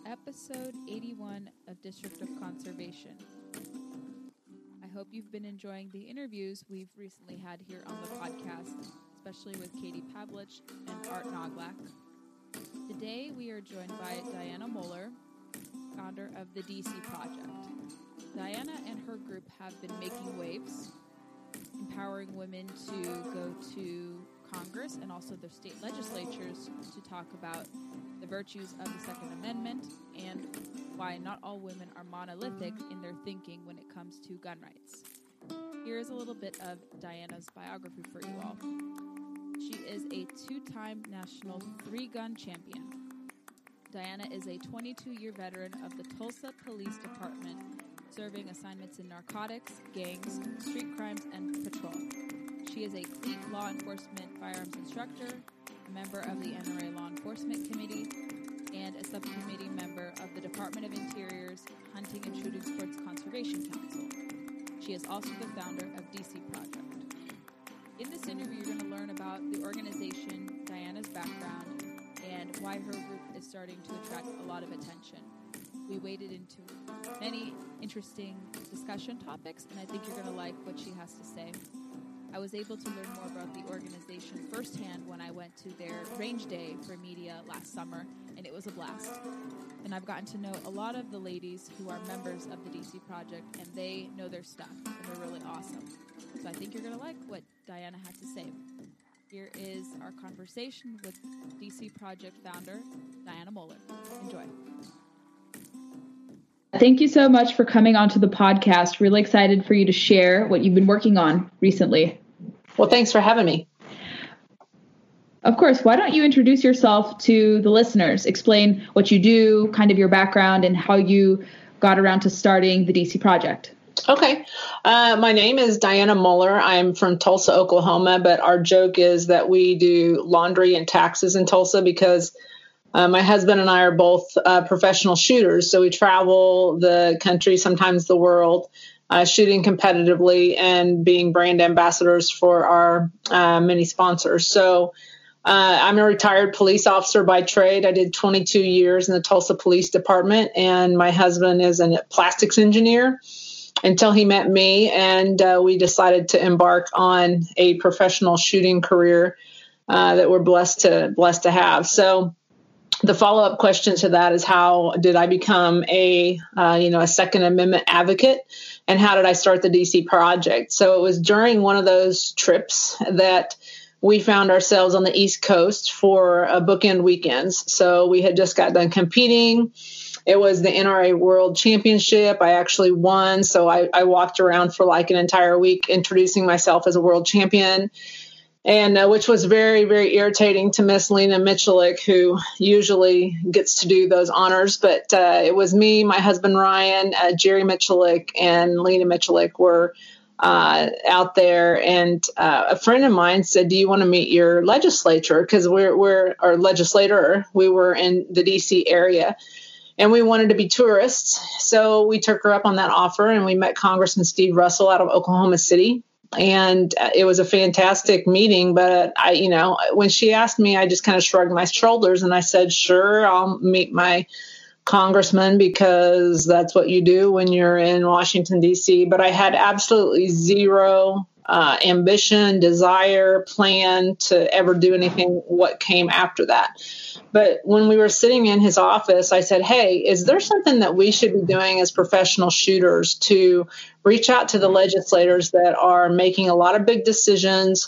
episode 81 of District of Conservation. I hope you've been enjoying the interviews we've recently had here on the podcast, especially with Katie Pavlich and Art Noglak. Today we are joined by Diana Moeller, founder of the DC Project. Diana and her group have been making waves, empowering women to go to Congress and also their state legislatures to talk about the virtues of the Second Amendment and why not all women are monolithic in their thinking when it comes to gun rights. Here is a little bit of Diana's biography for you all. She is a two-time national three-gun champion. Diana is a 22-year veteran of the Tulsa Police Department, serving assignments in narcotics, gangs, street crimes, and patrol. She is a CLEAT law enforcement firearms instructor, a member of the NRA Law Enforcement Committee, and a subcommittee member of the Department of Interior's Hunting and Shooting Sports Conservation Council. She is also the founder of DC Project. In this interview, you're going to learn about the organization, Diana's background, and why her group is starting to attract a lot of attention. We waded into many interesting discussion topics, and I think you're going to like what she has to say. I was able to learn more about the organization firsthand when I went to their range day for media last summer, and it was a blast. And I've gotten to know a lot of the ladies who are members of the DC Project, and they know their stuff, and they're really awesome. So I think you're going to like what Diana had to say. Here is our conversation with DC Project founder, Diana Moeller. Enjoy. Thank you so much for coming onto the podcast. Really excited for you to share what you've been working on recently. Well, thanks for having me. Of course. Why don't you introduce yourself to the listeners? Explain what you do, kind of your background, and how you got around to starting the DC Project. Okay. My name is Diana Moeller. I'm from Tulsa, Oklahoma, but our joke is that we do laundry and taxes in Tulsa because my husband and I are both professional shooters, so we travel the country, sometimes the world, shooting competitively and being brand ambassadors for our many sponsors. So I'm a retired police officer by trade. I did 22 years in the Tulsa Police Department, and my husband is a plastics engineer until he met me, and we decided to embark on a professional shooting career that we're blessed to have. So the follow-up question to that is, how did I become a Second Amendment advocate, and how did I start the DC Project? So it was during one of those trips that we found ourselves on the East Coast for a bookend weekends. So we had just got done competing. It was the NRA World Championship. I actually won. So I walked around for like an entire week introducing myself as a world champion. And which was very, very irritating to Miss Lena Michalik, who usually gets to do those honors. But it was me, my husband Ryan, Jerry Michalik, and Lena Michalik were out there. And a friend of mine said, "Do you want to meet your legislature?" Because we're our legislator. We were in the DC area, and we wanted to be tourists. So we took her up on that offer, and we met Congressman Steve Russell out of Oklahoma City. And it was a fantastic meeting. But when she asked me, I just kind of shrugged my shoulders and I said, sure, I'll meet my congressman because that's what you do when you're in Washington, D.C. But I had absolutely zero ambition, desire, plan to ever do anything what came after that. But when we were sitting in his office, I said, hey, is there something that we should be doing as professional shooters to reach out to the legislators that are making a lot of big decisions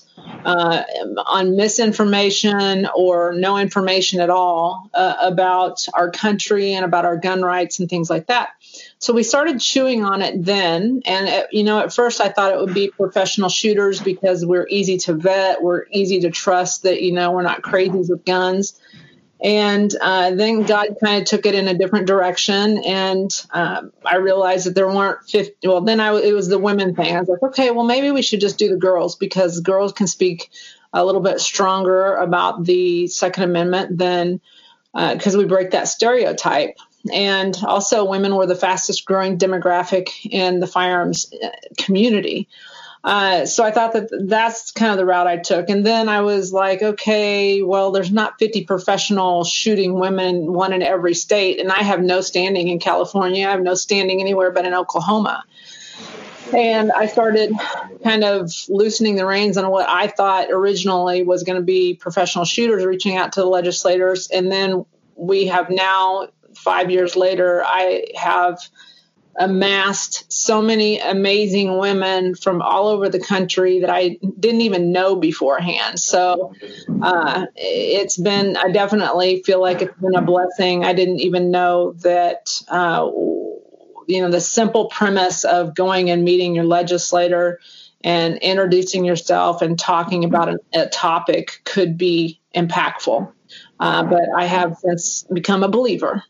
on misinformation or no information at all about our country and about our gun rights and things like that? So we started chewing on it then. And, at first I thought it would be professional shooters because we're easy to vet. We're easy to trust that, we're not crazies with guns. And then God kind of took it in a different direction. And I realized that there weren't 50. Well, then it was the women thing. I was like, okay, well, maybe we should just do the girls because girls can speak a little bit stronger about the Second Amendment than because we break that stereotype. And also women were the fastest growing demographic in the firearms community. So I thought that that's kind of the route I took. And then I was like, okay, well, there's not 50 professional shooting women, one in every state. And I have no standing in California. I have no standing anywhere but in Oklahoma. And I started kind of loosening the reins on what I thought originally was going to be professional shooters, reaching out to the legislators. And then we have now, 5 years later, I have amassed so many amazing women from all over the country that I didn't even know beforehand. So it's been, I definitely feel like it's been a blessing. I didn't even know that, the simple premise of going and meeting your legislator and introducing yourself and talking about a topic could be impactful. But I have since become a believer.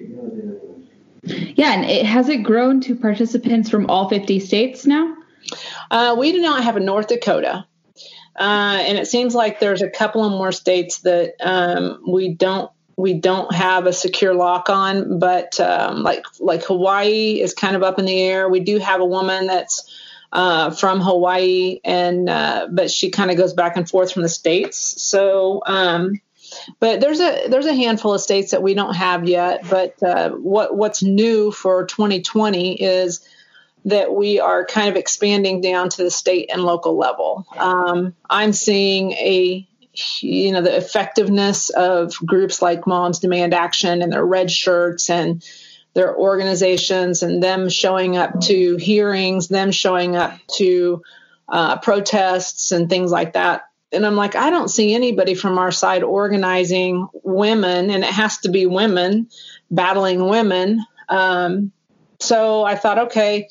Yeah, and has it grown to participants from all 50 states now? We do not have a North Dakota. And it seems like there's a couple of more states that we don't have a secure lock on, but like Hawaii is kind of up in the air. We do have a woman that's from Hawaii, and but she kind of goes back and forth from the states. So but there's a handful of states that we don't have yet. But what's new for 2020 is that we are kind of expanding down to the state and local level. I'm seeing the effectiveness of groups like Moms Demand Action and their red shirts and their organizations, and them showing up to hearings, them showing up to protests and things like that. And I'm like, I don't see anybody from our side organizing women, and it has to be women battling women. So I thought, okay,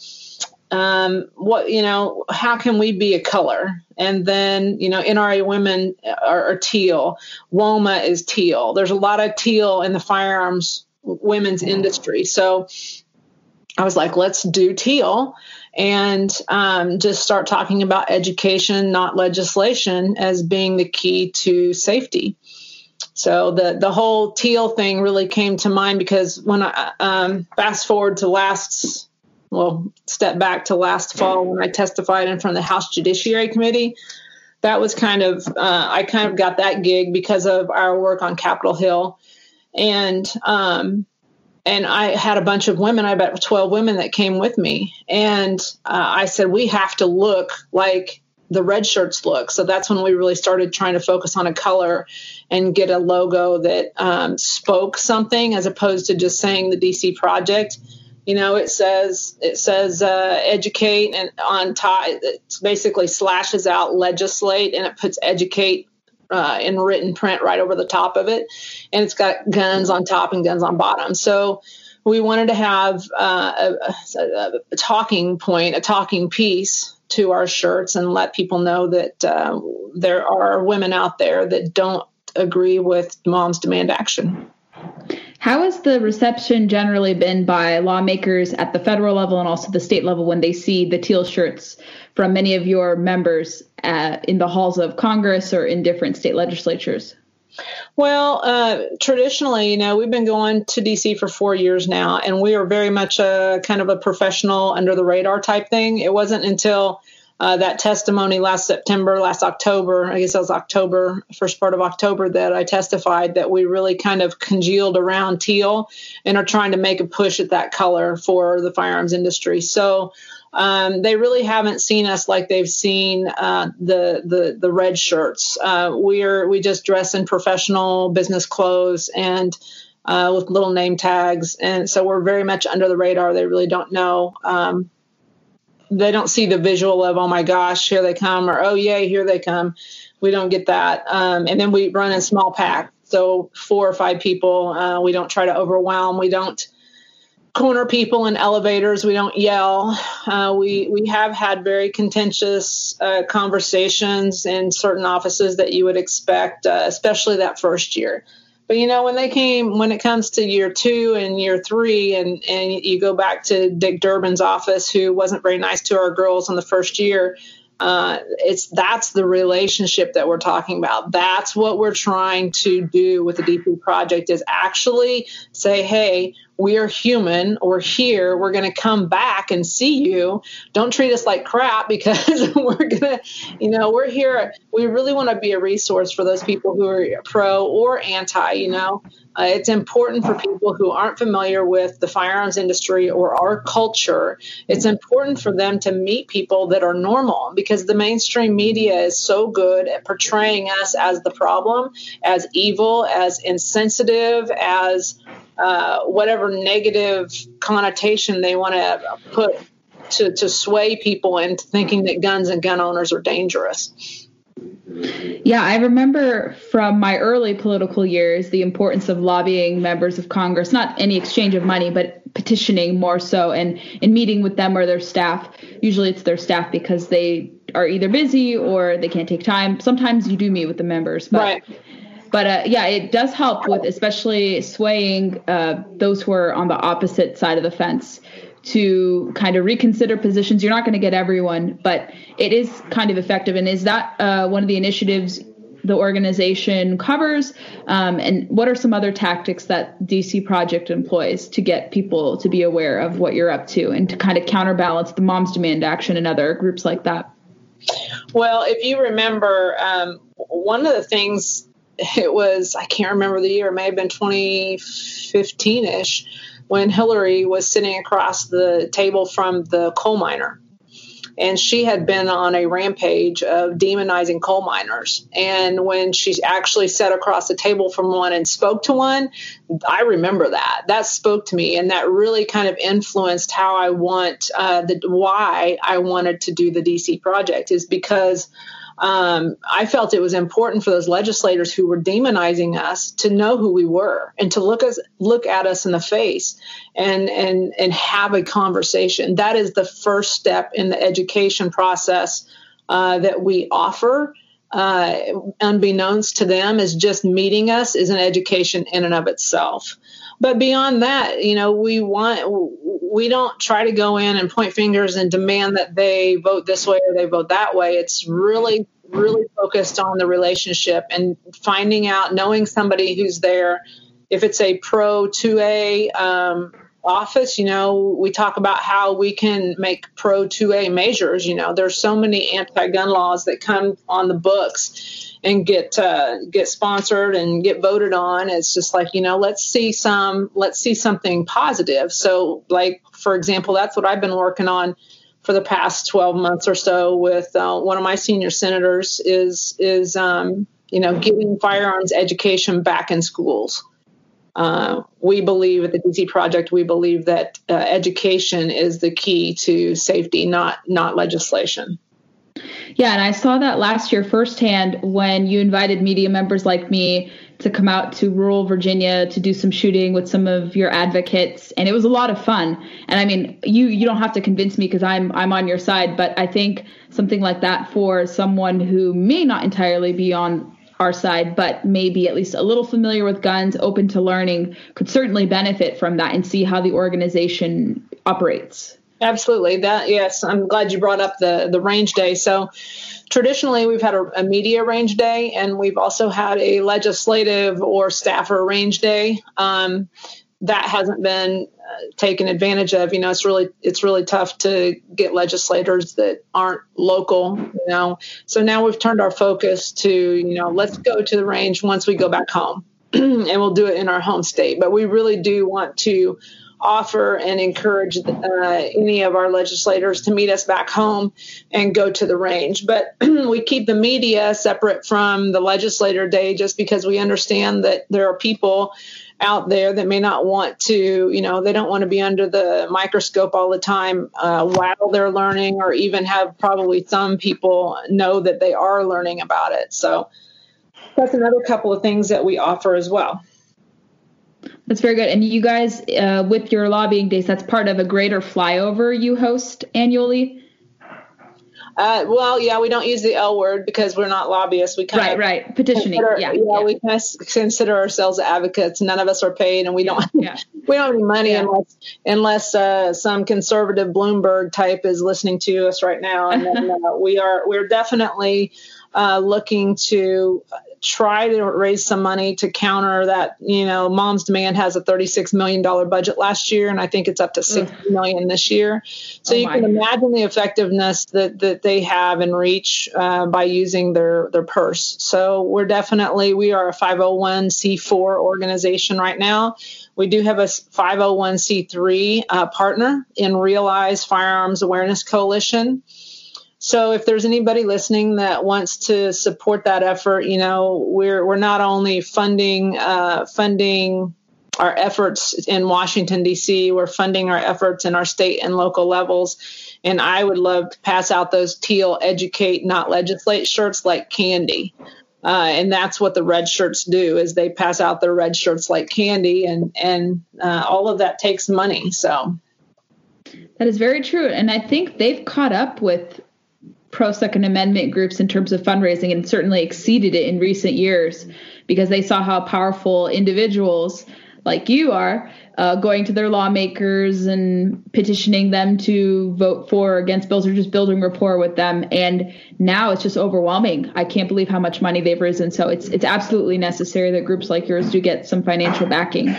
how can we be a color? And then, NRA women are teal. WOMA is teal. There's a lot of teal in the firearms women's industry. So I was like, let's do teal and just start talking about education, not legislation, as being the key to safety. So the whole teal thing really came to mind because when I fast forward to step back to last fall when I testified in front of the House Judiciary Committee, that was I kind of got that gig because of our work on Capitol Hill. And I had a bunch of women, I bet 12 women that came with me. And I said, we have to look like the red shirts look. So that's when we really started trying to focus on a color and get a logo that spoke something as opposed to just saying the DC Project. It says educate, and on top, it basically slashes out legislate, and it puts educate in written print right over the top of it. And it's got guns on top and guns on bottom. So we wanted to have a talking point, a talking piece to our shirts and let people know that there are women out there that don't agree with Moms Demand Action. How has the reception generally been by lawmakers at the federal level and also the state level when they see the teal shirts from many of your members in the halls of Congress or in different state legislatures? Well, traditionally, we've been going to D.C. for 4 years now, and we are very much a kind of a professional under the radar type thing. It wasn't until that testimony last October, I guess that was October, first part of October, that I testified that we really kind of congealed around teal and are trying to make a push at that color for the firearms industry. So they really haven't seen us like they've seen the red shirts. We just dress in professional business clothes and with little name tags. And so we're very much under the radar. They really don't know. They don't see the visual of, oh my gosh, here they come, or, oh yay, here they come. We don't get that. And then we run in small packs. So 4 or 5 people. We don't try to overwhelm. We don't corner people in elevators. We don't yell. We have had very contentious conversations in certain offices that you would expect, especially that first year. But, when it comes to year 2 and year 3, and you go back to Dick Durbin's office, who wasn't very nice to our girls in the first year, that's the relationship that we're talking about. That's what we're trying to do with the DP Project, is actually say, hey, we are human. We're here. We're going to come back and see you. Don't treat us like crap, because we're going to, we're here. We really want to be a resource for those people who are pro or anti, It's important for people who aren't familiar with the firearms industry or our culture. It's important for them to meet people that are normal, because the mainstream media is so good at portraying us as the problem, as evil, as insensitive, as whatever negative connotation they want to put to sway people into thinking that guns and gun owners are dangerous. Yeah, I remember from my early political years the importance of lobbying members of Congress, not any exchange of money, but petitioning more so, and meeting with them or their staff. Usually it's their staff because they are either busy or they can't take time. Sometimes you do meet with the members, but right. But yeah, it does help with especially swaying those who are on the opposite side of the fence to kind of reconsider positions. You're not going to get everyone, but it is kind of effective. And is that one of the initiatives the organization covers? And what are some other tactics that DC Project employs to get people to be aware of what you're up to and to kind of counterbalance the Moms Demand Action and other groups like that? Well, if you remember, one of the things, it was, I can't remember the year, it may have been 2015-ish, when Hillary was sitting across the table from the coal miner. And she had been on a rampage of demonizing coal miners. And when she actually sat across the table from one and spoke to one, I remember that. That spoke to me. And that really kind of influenced how I why I wanted to do the DC Project, is because I felt it was important for those legislators who were demonizing us to know who we were and to look at us in the face and have a conversation. That is the first step in the education process that we offer. Unbeknownst to them, is just meeting us is an education in and of itself. But beyond that, we don't try to go in and point fingers and demand that they vote this way or they vote that way. It's really, really focused on the relationship and finding out, knowing somebody who's there. If it's a pro 2A office, we talk about how we can make pro 2A measures. There's so many anti-gun laws that come on the books and get sponsored and get voted on. It's just like, let's see something positive. So, like, for example, that's what I've been working on for the past 12 months or so with one of my senior senators is getting firearms education back in schools. We believe at the DC Project, we believe that education is the key to safety, not legislation. Yeah, and I saw that last year firsthand when you invited media members like me to come out to rural Virginia to do some shooting with some of your advocates, and it was a lot of fun. And I mean, you don't have to convince me because I'm on your side, but I think something like that for someone who may not entirely be on our side, but maybe at least a little familiar with guns, open to learning, could certainly benefit from that and see how the organization operates. Absolutely. Yes, I'm glad you brought up the range day. So traditionally, we've had a media range day, and we've also had a legislative or staffer range day. That hasn't been taken advantage of. It's really tough to get legislators that aren't local. So now we've turned our focus to let's go to the range once we go back home, and we'll do it in our home state. But we really do want to offer and encourage any of our legislators to meet us back home and go to the range. But we keep the media separate from the legislator day just because we understand that there are people out there that may not want to, they don't want to be under the microscope all the time while they're learning, or even have probably some people know that they are learning about it. So that's another couple of things that we offer as well. That's very good. And you guys, with your lobbying days, that's part of a greater flyover you host annually? Well, yeah, we don't use the L word because we're not lobbyists. We right. Petitioning. We kind of consider ourselves advocates. None of us are paid, and we don't we don't have any money unless some conservative Bloomberg type is listening to us right now. And then we're definitely looking to try to raise some money to counter that. Moms Demand has a $36 million budget last year, and I think it's up to $60 million this year. So you can imagine the effectiveness that they have in reach by using their purse. So we are a 501c4 organization right now. We do have a 501c3 partner in Realize Firearms Awareness Coalition. So if there's anybody listening that wants to support that effort, we're not only funding our efforts in Washington, D.C., we're funding our efforts in our state and local levels. And I would love to pass out those teal educate, not legislate shirts like candy. And that's what the red shirts do, is they pass out their red shirts like candy, and all of that takes money. So that is very true. And I think they've caught up with pro-Second Amendment groups in terms of fundraising, and certainly exceeded it in recent years, because they saw how powerful individuals like you are going to their lawmakers and petitioning them to vote for or against bills, or just building rapport with them. And now it's just overwhelming. I can't believe how much money they've risen. So it's absolutely necessary that groups like yours do get some financial backing.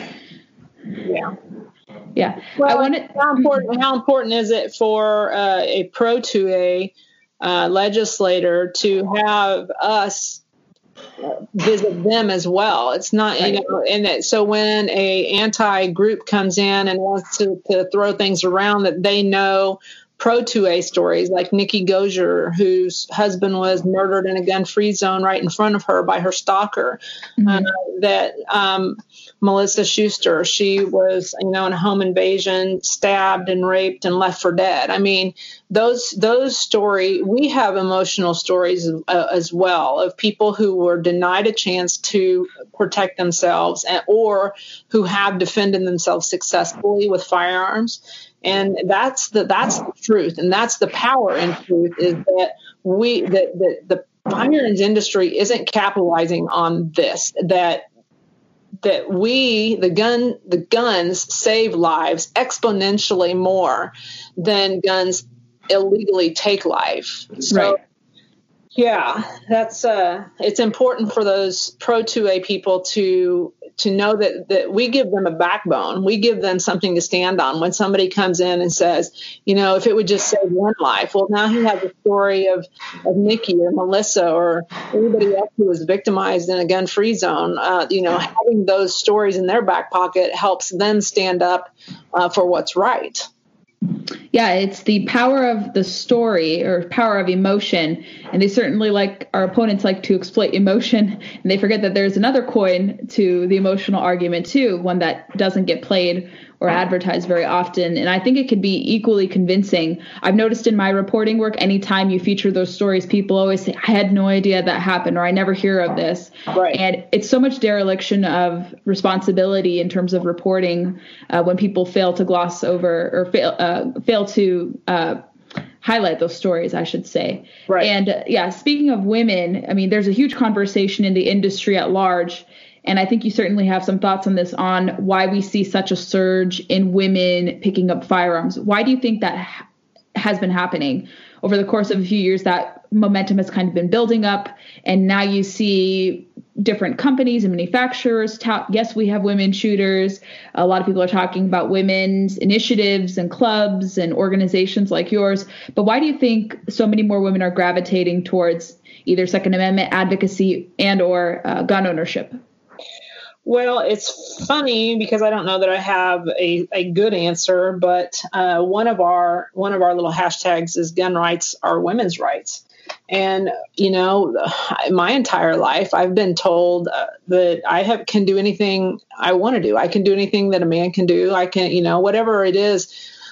Yeah. Well, how important is it for a pro-2A legislator to have us visit them as well? It's not, so when a anti-group comes in and wants to throw things around, that they know pro-2A stories like Nikki Gosier, whose husband was murdered in a gun-free zone right in front of her by her stalker. Melissa Schuster, she was, in a home invasion, stabbed and raped and left for dead. I mean, those stories, we have emotional stories as well, of people who were denied a chance to protect themselves, or who have defended themselves successfully with firearms. And that's the truth, and that's the power in truth, is that the firearms industry isn't capitalizing on this, that the guns save lives exponentially more than guns illegally take life. So, right. Yeah, that's it's important for those pro-2A people to know that we give them a backbone. We give them something to stand on when somebody comes in and says, if it would just save one life. Well, now he has a story of Nikki or Melissa or anybody else who was victimized in a gun-free zone. Having those stories in their back pocket helps them stand up for what's right. Yeah, it's the power of the story, or power of emotion. And they certainly, like our opponents, like to exploit emotion. And they forget that there's another coin to the emotional argument too, one that doesn't get played or advertised very often. And I think it could be equally convincing. I've noticed in my reporting work, anytime you feature those stories, people always say, I had no idea that happened, or I never hear of this. Right. And it's so much dereliction of responsibility in terms of reporting when people fail to gloss over, or fail to highlight those stories, I should say. Right. And speaking of women, I mean, there's a huge conversation in the industry at large. And I think you certainly have some thoughts on this, on why we see such a surge in women picking up firearms. Why do you think that has been happening over the course of a few years? That momentum has kind of been building up, and now you see different companies and manufacturers yes, we have women shooters. A lot of people are talking about women's initiatives and clubs and organizations like yours. But why do you think so many more women are gravitating towards either Second Amendment advocacy and or gun ownership? Well, it's funny because I don't know that I have a good answer, but one of our little hashtags is gun rights are women's rights. And, my entire life, I've been told that I can do anything I want to do. I can do anything that a man can do. I can, whatever it is.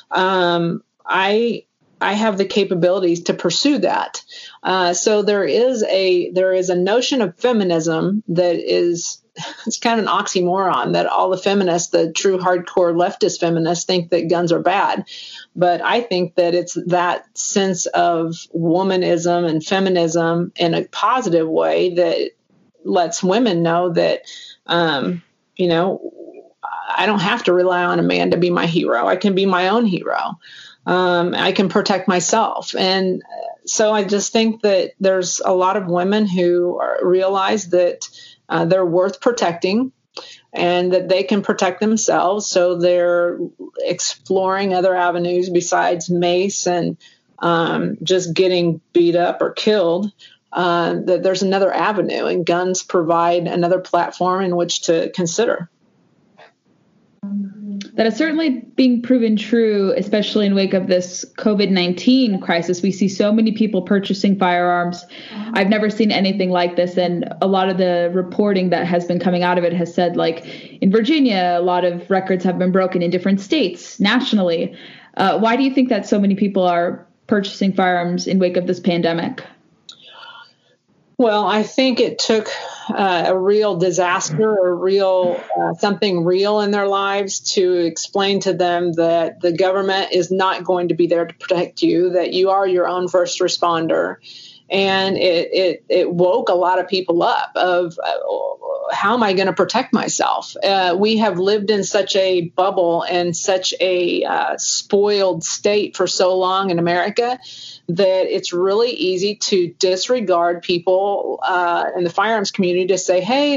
I have the capabilities to pursue that. So there is a notion of feminism that it's kind of an oxymoron, that all the feminists, the true hardcore leftist feminists, think that guns are bad. But I think that it's that sense of womanism and feminism in a positive way that lets women know that, I don't have to rely on a man to be my hero. I can be my own hero. I can protect myself. And so I just think that there's a lot of women who realize that they're worth protecting and that they can protect themselves. So they're exploring other avenues besides mace and just getting beat up or killed. That there's another avenue, and guns provide another platform in which to consider. That is certainly being proven true, especially in wake of this COVID-19 crisis. We see so many people purchasing firearms. I've never seen anything like this. And a lot of the reporting that has been coming out of it has said, like in Virginia, a lot of records have been broken in different states nationally. Why do you think that so many people are purchasing firearms in wake of this pandemic? Well, I think it took a real disaster or something real in their lives to explain to them that the government is not going to be there to protect you, that you are your own first responder. And it woke a lot of people up of how am I going to protect myself? We have lived in such a bubble and such a spoiled state for so long in America that it's really easy to disregard people in the firearms community to say, hey,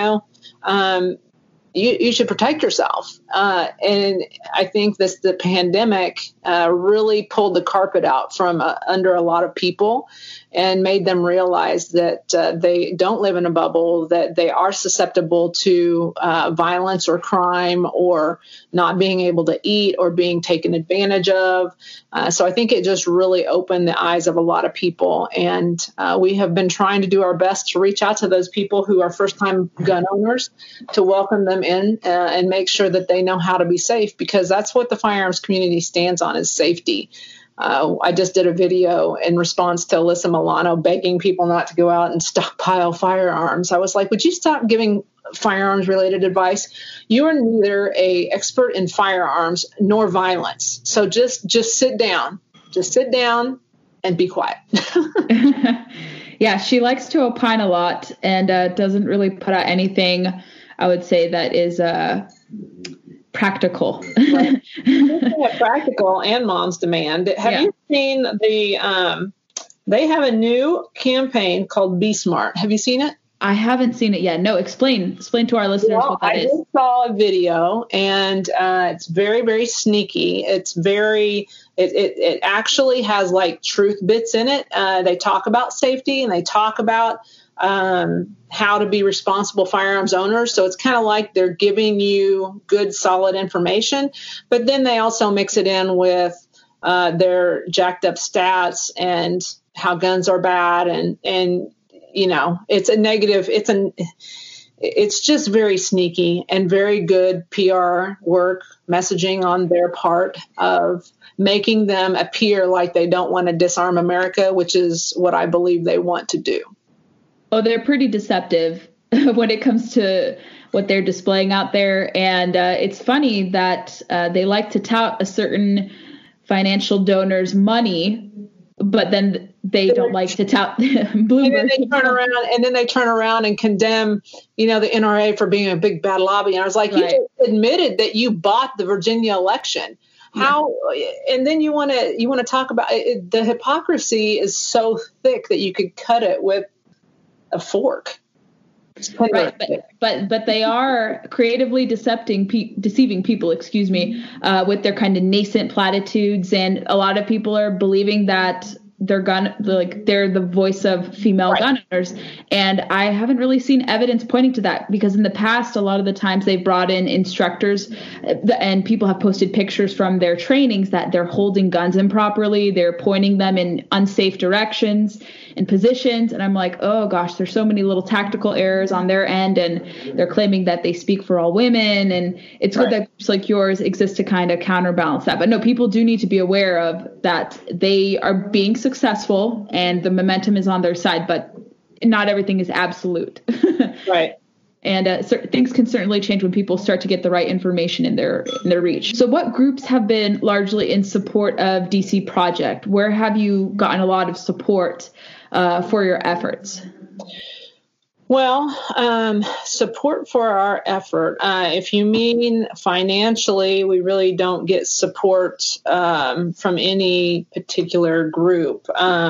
you should protect yourself. And I think the pandemic really pulled the carpet out from under a lot of people and made them realize that they don't live in a bubble, that they are susceptible to violence or crime or not being able to eat or being taken advantage of. So I think it just really opened the eyes of a lot of people. And we have been trying to do our best to reach out to those people who are first-time gun owners to welcome them in and make sure that they know how to be safe, because that's what the firearms community stands on, is safety. I just did a video in response to Alyssa Milano begging people not to go out and stockpile firearms. I was like, would you stop giving firearms related advice? You are neither an expert in firearms nor violence. So just sit down. Just sit down and be quiet. Yeah, she likes to opine a lot and doesn't really put out anything, I would say, that is practical. Right. Practical and Mom's Demand. Have you seen they have a new campaign called Be Smart. Have you seen it? I haven't seen it yet. No, explain to our listeners what that is. I just saw a video, and it's very, very sneaky. It's it actually has like truth bits in it. They talk about safety and they talk about how to be responsible firearms owners. So it's kind of like they're giving you good, solid information, but then they also mix it in with their jacked up stats and how guns are bad. And it's a negative. It's just very sneaky and very good PR work messaging on their part of making them appear like they don't want to disarm America, which is what I believe they want to do. Oh, they're pretty deceptive when it comes to what they're displaying out there. And it's funny that they like to tout a certain financial donor's money, but then they don't like to tout Bloomberg. And then they turn around and condemn, the NRA for being a big bad lobby. And I was like, right. You just admitted that you bought the Virginia election. How? Yeah. And then you want to talk about it, the hypocrisy is so thick that you could cut it with a fork. Right, but they are creatively deceiving people, with their kind of nascent platitudes, and a lot of people are believing that they're the voice of female gun owners, and I haven't really seen evidence pointing to that, because in the past, a lot of the times they've brought in instructors, and people have posted pictures from their trainings that they're holding guns improperly, they're pointing them in unsafe directions and positions, and I'm like, oh gosh, there's so many little tactical errors on their end, and they're claiming that they speak for all women, and it's good that groups like yours exist to kind of counterbalance that. But no, people do need to be aware of that. They are being successful and the momentum is on their side, but not everything is absolute. Right. And things can certainly change when people start to get the right information in their reach. So what groups have been largely in support of DC Project? Where have you gotten a lot of support for your efforts? Well, support for our effort. If you mean financially, we really don't get support from any particular group.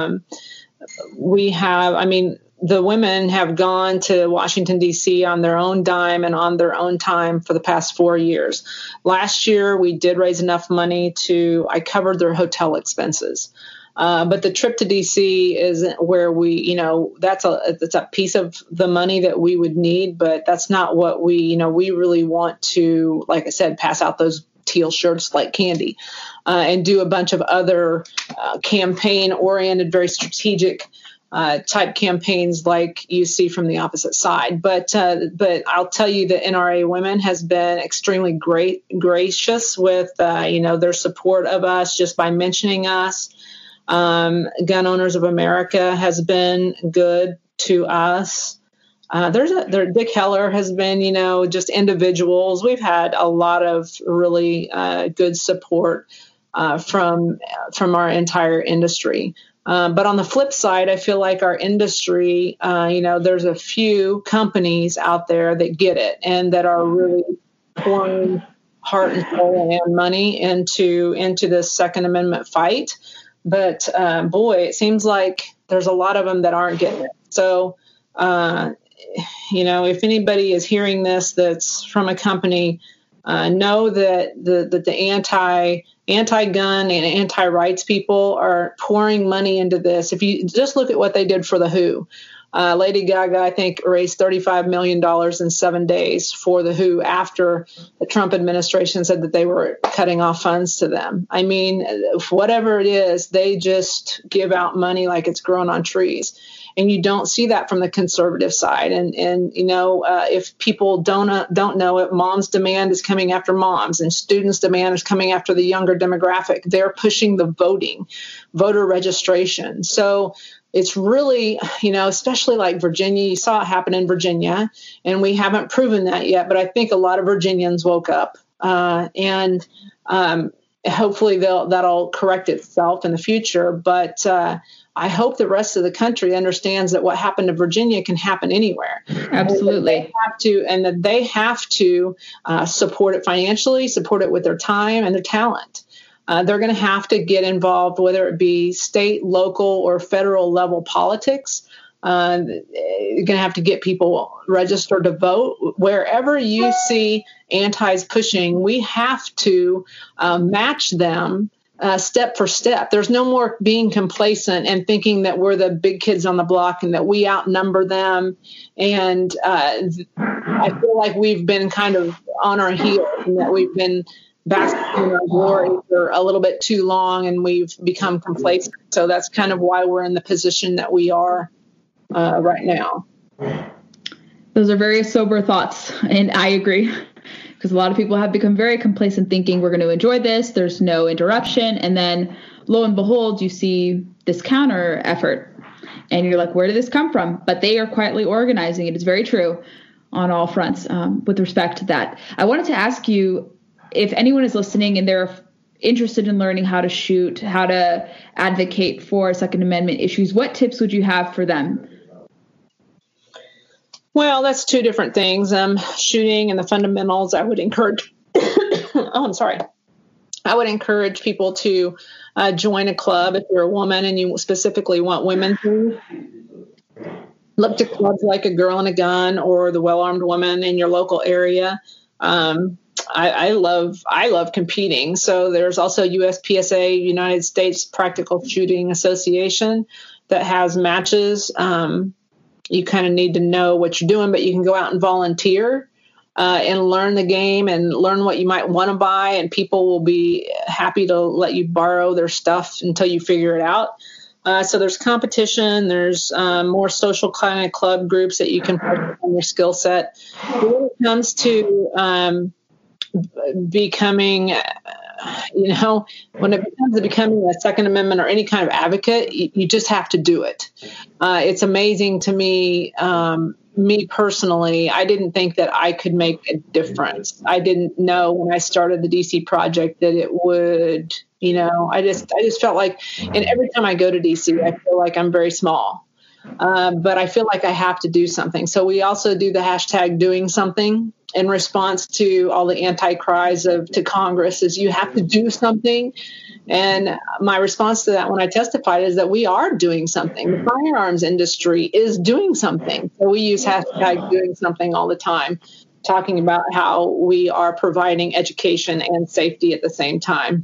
The women have gone to Washington, D.C. on their own dime and on their own time for the past 4 years. Last year, we did raise enough money I covered their hotel expenses. But the trip to D.C. isn't where that's a piece of the money that we would need, but that's not what we really want to, like I said, pass out those teal shirts like candy and do a bunch of other campaign-oriented, very strategic type campaigns like you see from the opposite side. But I'll tell you that NRA Women has been extremely gracious with, their support of us just by mentioning us. Gun Owners of America has been good to us. Dick Heller has been, just individuals. We've had a lot of really good support from our entire industry. But on the flip side, I feel like our industry, there's a few companies out there that get it and that are really pouring heart and soul and money into this Second Amendment fight. But it seems like there's a lot of them that aren't getting it. So, if anybody is hearing this that's from a company, know that the anti-gun and anti-rights people are pouring money into this. If you just look at what they did for the WHO, Lady Gaga, I think, raised $35 million in 7 days for the WHO after the Trump administration said that they were cutting off funds to them. I mean, whatever it is, they just give out money like it's growing on trees. And you don't see that from the conservative side. And if people don't know it, Moms Demand is coming after moms, and Students Demand is coming after the younger demographic. They're pushing the voter registration. So it's really, especially like Virginia, you saw it happen in Virginia, and we haven't proven that yet. But I think a lot of Virginians woke up, and hopefully that'll correct itself in the future. But I hope the rest of the country understands that what happened to Virginia can happen anywhere. Absolutely. And that they have to support it financially, support it with their time and their talent. They're going to have to get involved, whether it be state, local, or federal level politics. You're going to have to get people registered to vote. Wherever you see antis pushing, we have to match them step for step. There's no more being complacent and thinking that we're the big kids on the block and that we outnumber them. And I feel like we've been kind of on our heels and that we've been basking in our glory for a little bit too long and we've become complacent. So that's kind of why we're in the position that we are right now. Those are very sober thoughts, and I agree. Because a lot of people have become very complacent thinking we're going to enjoy this, there's no interruption, and then lo and behold, you see this counter effort, and you're like, where did this come from? But they are quietly organizing. It is very true on all fronts with respect to that. I wanted to ask you, if anyone is listening and they're interested in learning how to shoot, how to advocate for Second Amendment issues, what tips would you have for them? Well, that's two different things. Shooting and the fundamentals, I would encourage. I would encourage people to join a club if you're a woman and you specifically want women to. Look to clubs like A Girl and a Gun or the Well-Armed Woman in your local area. I love competing. So there's also USPSA, United States Practical Shooting Association, that has matches. You kind of need to know what you're doing, but you can go out and volunteer and learn the game and learn what you might want to buy. And people will be happy to let you borrow their stuff until you figure it out. So there's competition. There's more social kind of club groups that you can practice on your skill set. When it comes to becoming, when it comes to becoming a Second Amendment or any kind of advocate, you just have to do it. It's amazing to me, me personally, I didn't think that I could make a difference. I didn't know when I started the DC Project that it would, I just felt like, and every time I go to DC, I feel like I'm very small. but I feel like I have to do something. So we also do the hashtag doing something in response to all the anti-cries to Congress is you have to do something. And my response to that when I testified is that we are doing something. The firearms industry is doing something. So we use hashtag doing something all the time, talking about how we are providing education and safety at the same time.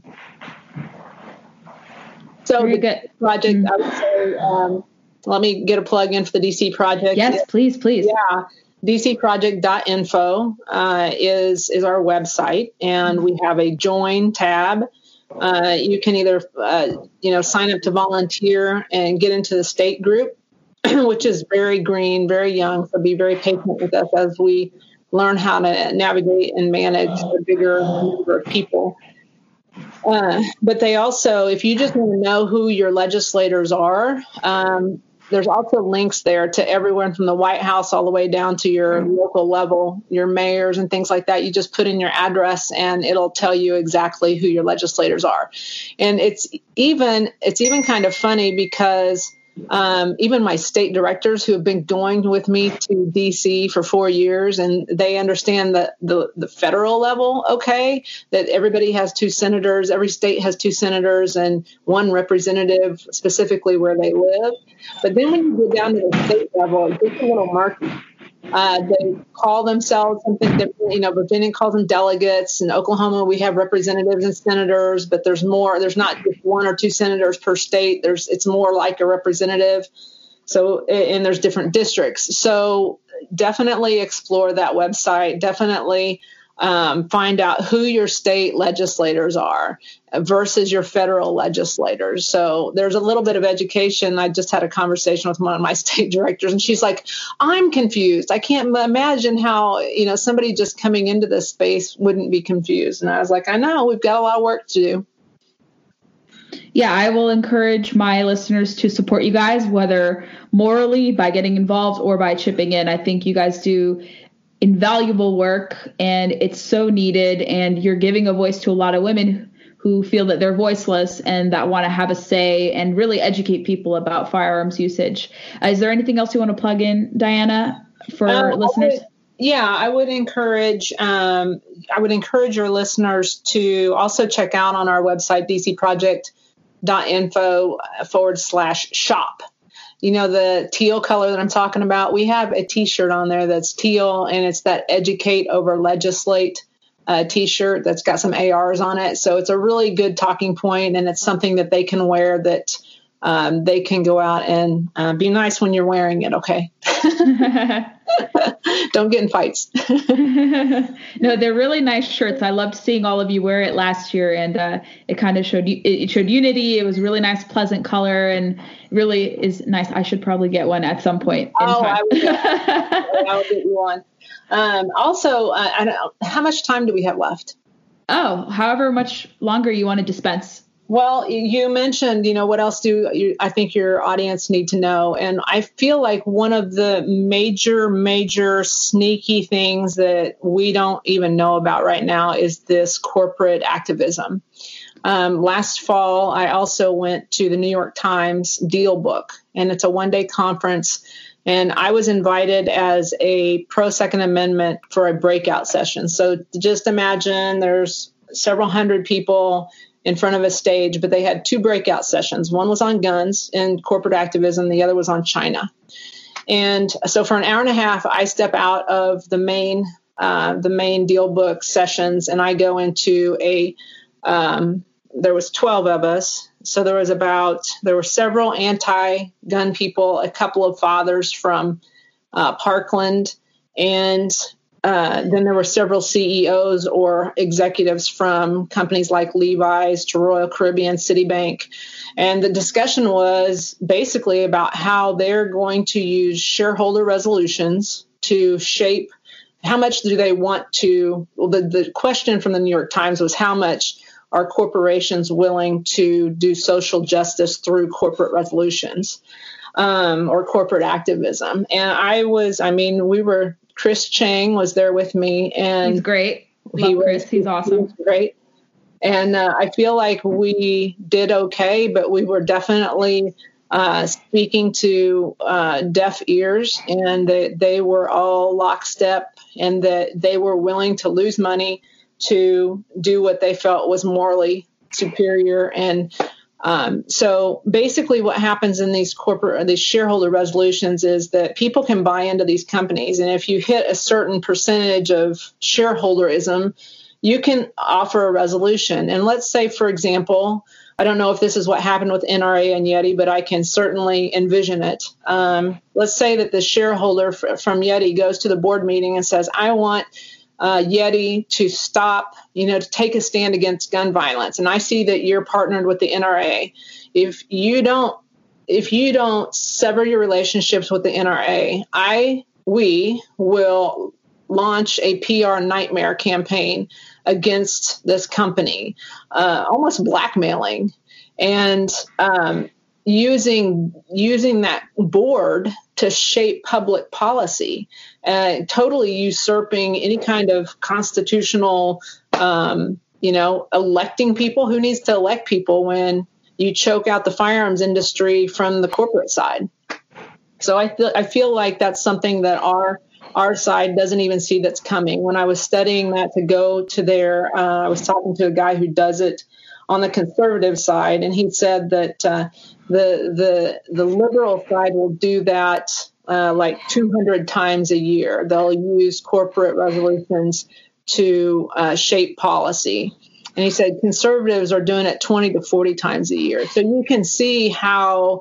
So Very the good. project, I would say, let me get a plug in for the DC Project. Yes, please. Yeah. DCproject.info is our website, and we have a join tab. You can either, sign up to volunteer and get into the state group, which is very green, very young. So be very patient with us as we learn how to navigate and manage a bigger number of people. But they also, if you just want to know who your legislators are, there's also links there to everyone from the White House all the way down to your local level, your mayors and things like that. You just put in your address and it'll tell you exactly who your legislators are. And it's even kind of funny because even my state directors who have been going with me to DC for 4 years, and they understand that the federal level, okay, that everybody has 2 senators, every state has 2 senators and 1 representative specifically where they live. But then when you go down to the state level, it gets a little murky. They call themselves something different. Virginia calls them delegates. In Oklahoma, we have representatives and senators, but there's more. There's not just 1 or 2 senators per state. It's more like a representative. So, and there's different districts. So definitely explore that website. Definitely find out who your state legislators are versus your federal legislators. So there's a little bit of education. I just had a conversation with one of my state directors, and she's like, I'm confused. I can't imagine how, somebody just coming into this space wouldn't be confused. And I was like, I know, we've got a lot of work to do. Yeah, I will encourage my listeners to support you guys, whether morally by getting involved or by chipping in. I think you guys do invaluable work, and it's so needed, and you're giving a voice to a lot of women who feel that they're voiceless and that want to have a say and really educate people about firearms usage. Is there anything else you want to plug in, Diana, for listeners? I would encourage your listeners to also check out on our website, dcproject.info/shop. The teal color that I'm talking about, we have a T-shirt on there that's teal, and it's that educate over legislate T-shirt that's got some ARs on it. So it's a really good talking point, and it's something that they can wear that they can go out and be nice when you're wearing it. Okay. Don't get in fights. No, they're really nice shirts. I loved seeing all of you wear it last year, and it kind of showed unity. It was a really nice, pleasant color, and really is nice. I should probably get one at some point in time. I will get you one. Also, I don't know, how much time do we have left? However much longer you want to dispense. Well, you mentioned, what else I think your audience need to know? And I feel like one of the major sneaky things that we don't even know about right now is this corporate activism. Last fall, I also went to the New York Times Deal Book, and it's a 1-day conference. And I was invited as a pro-Second Amendment for a breakout session. So just imagine there's several hundred people in front of a stage, but they had 2 breakout sessions. One was on guns and corporate activism. The other was on China. And so for an hour and a half, I step out of the main Deal Book sessions, and I go into there was 12 of us. So there were several anti-gun people, a couple of fathers from Parkland, and then there were several CEOs or executives from companies like Levi's to Royal Caribbean, Citibank. And the discussion was basically about how they're going to use shareholder resolutions to shape how much do they want to. Well, the question from the New York Times was how much are corporations willing to do social justice through corporate resolutions or corporate activism. And Chris Chang was there with me, and he's great. Chris. He's awesome. He was great. And I feel like we did okay, but we were definitely speaking to deaf ears, and that they were all lockstep, and that they were willing to lose money to do what they felt was morally superior. And so basically what happens in these shareholder resolutions is that people can buy into these companies. And if you hit a certain percentage of shareholderism, you can offer a resolution. And let's say, for example, I don't know if this is what happened with NRA and Yeti, but I can certainly envision it. Let's say that the shareholder from Yeti goes to the board meeting and says, I want Yeti to stop, to take a stand against gun violence. And I see that you're partnered with the NRA. If you don't sever your relationships with the NRA, we will launch a PR nightmare campaign against this company, almost blackmailing, and using that board to shape public policy, totally usurping any kind of constitutional, electing people. Who needs to elect people when you choke out the firearms industry from the corporate side? So I feel like that's something that our side doesn't even see that's coming. When I was studying that to go to there, I was talking to a guy who does it on the conservative side, and he said that the liberal side will do that like 200 times a year. They'll use corporate resolutions to shape policy. And he said conservatives are doing it 20 to 40 times a year. So you can see how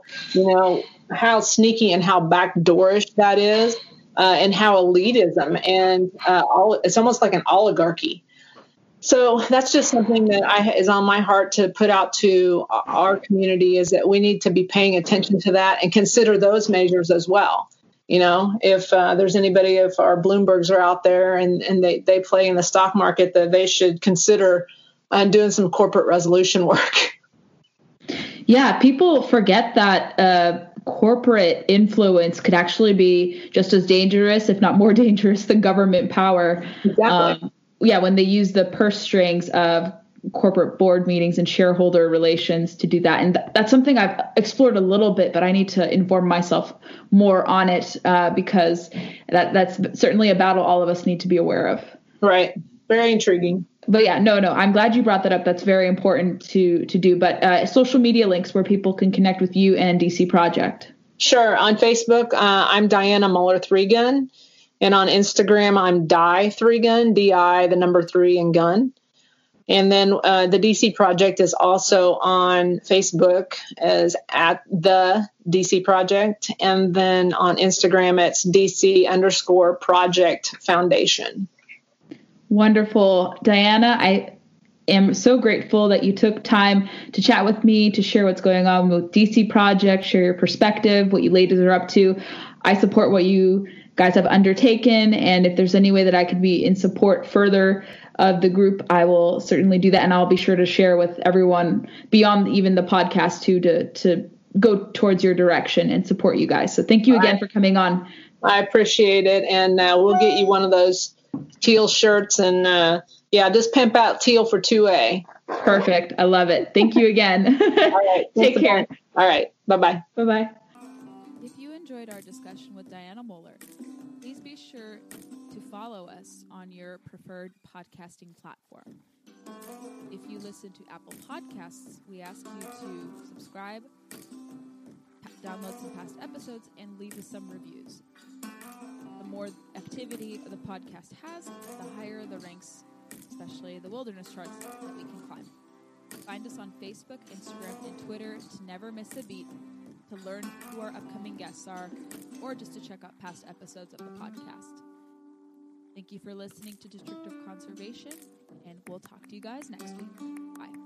sneaky and how backdoorish that is. And how elitism and it's almost like an oligarchy. So that's just something that is on my heart to put out to our community, is that we need to be paying attention to that and consider those measures as well. If there's anybody, if our Bloombergs are out there and they play in the stock market, that they should consider doing some corporate resolution work. Yeah, people forget that corporate influence could actually be just as dangerous, if not more dangerous, than government power. Exactly. When they use the purse strings of corporate board meetings and shareholder relations to do that. And that's something I've explored a little bit, but I need to inform myself more on it because that's certainly a battle all of us need to be aware of. Right. Very intriguing. But yeah, no, I'm glad you brought that up. That's very important to do. But social media links where people can connect with you and DC Project. Sure. On Facebook, I'm Diana Muller 3Gun. And on Instagram, I'm Di 3Gun, DI, the number 3 and gun. And then the DC Project is also on Facebook as at the DC Project. And then on Instagram, it's DC_Project Foundation. Wonderful. Diana, I am so grateful that you took time to chat with me, to share what's going on with DC Project, share your perspective, what you ladies are up to. I support what you guys have undertaken, and if there's any way that I could be in support further of the group, I will certainly do that, and I'll be sure to share with everyone beyond even the podcast too, to go towards your direction and support you guys. So thank you again for coming on. I appreciate it, and we'll get you one of those teal shirts, and just pimp out teal for 2A. Perfect. I love it. Thank you again. All right. Take care. All right. Bye-bye. Bye-bye. If you enjoyed our discussion with Diana Muller, please be sure to follow us on your preferred podcasting platform. If you listen to Apple Podcasts, we ask you to subscribe, download some past episodes, and leave us some reviews. The more activity the podcast has, the higher the ranks, especially the wilderness charts, that we can climb. Find us on Facebook, Instagram, and Twitter to never miss a beat, to learn who our upcoming guests are, or just to check out past episodes of the podcast. Thank you for listening to District of Conservation, and we'll talk to you guys next week. Bye.